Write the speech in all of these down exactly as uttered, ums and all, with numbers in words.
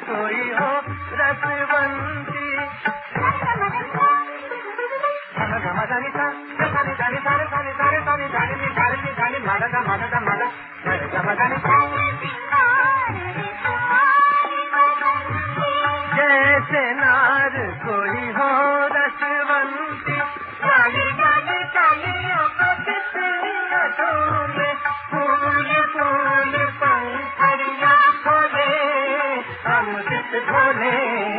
कोई हो रसवंती। जैसे नार कोई हो रसवंती, काली काली कालियों को तितलियां ढूंढे, फूल फूल पंखुड़ियां खोले, अमृत घोले।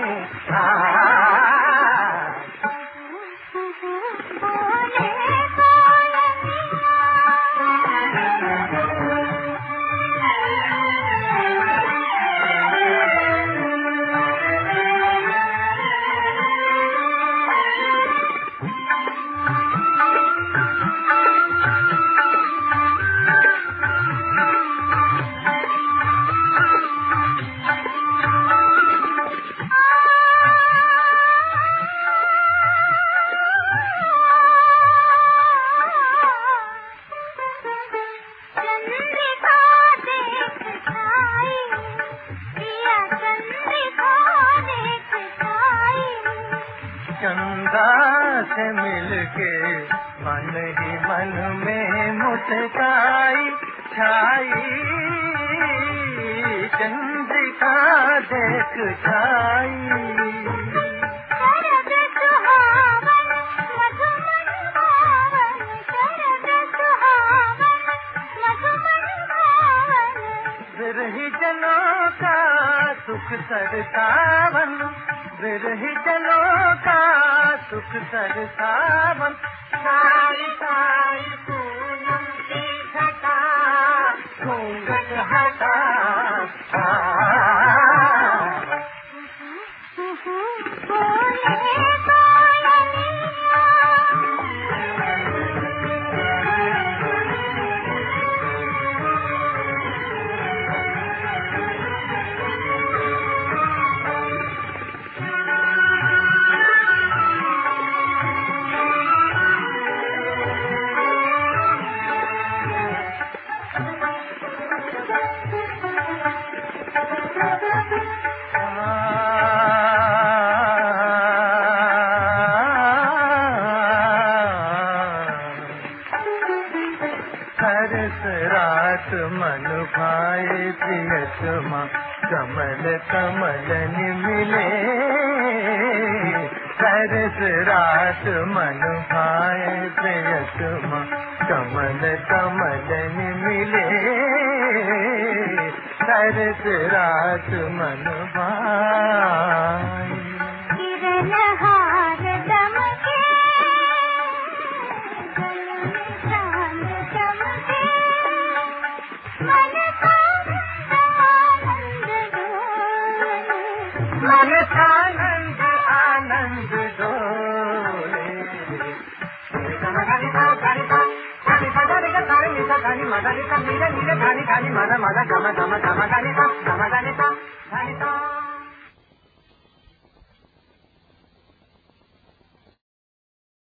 चंदा से मिलके मन ही मन में मुस्काई छाई, चंद्रिका देख छाई। विरही जनों का सुख सरसावन, विरही जनों का सुख सरसावन, साई साई पूनम की घटा घूंघट हटा। सरस रात मन भाए प्रियतमा, कमल कमलन मिले। सरस रात मन भाए प्रियतमा, कमल कमलन मिले। सरस रात मन भाए मन आनंद आनंद डोले। मदा नीले नीले धानी धानी मदा मदा गम गम गम धानी सा गम धानी सा धानी सा।